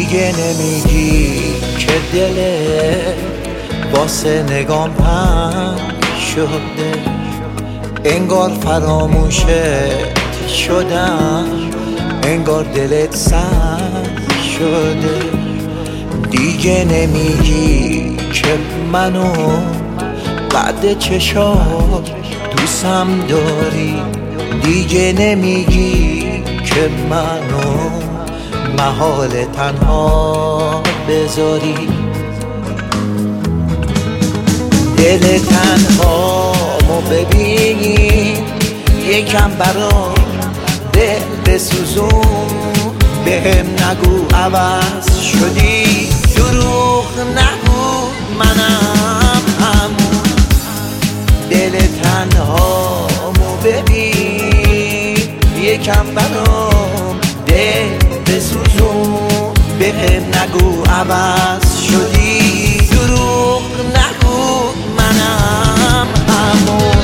دیگه نمیگی که دلت واسه نگام پنگ شده، انگار فراموشت شدم، انگار دلت سنگ شده. دیگه نمیگی که منو بعد چشات دوستم داری، دیگه نمیگی که منو محال تنها بذاری. دل تنهامو ببین یکم برام دل بسوزون، بهم نگو عوض شدی، دروغ نگو منم همون. دل تنهامو ببین یکم برام دل بسوزون، بهم نگو عوض شدی، دروغ نگو منم همون.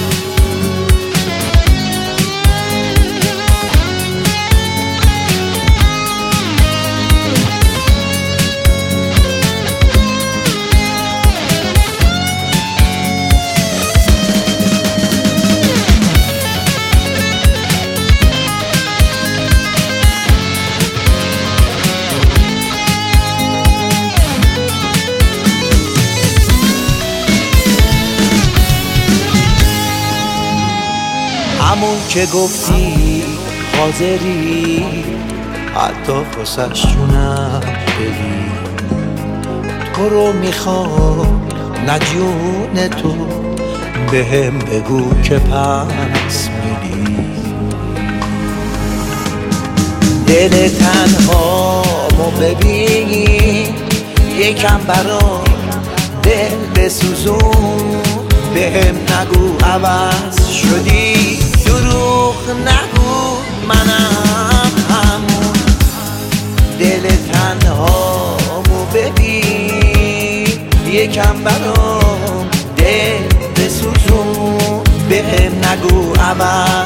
همون که گفتی حاضری حتی واسش جونم بدی، تو رو میخوام نه جون تو، بهم بگو که پس میدی. دل تنهامو ببین یکم برام دل بسوزون، بهم نگو عوض شدی، دروغ نگو منم همون. دل تنهامو ببین یکم برام دل بسوزون، بهم نگو عوض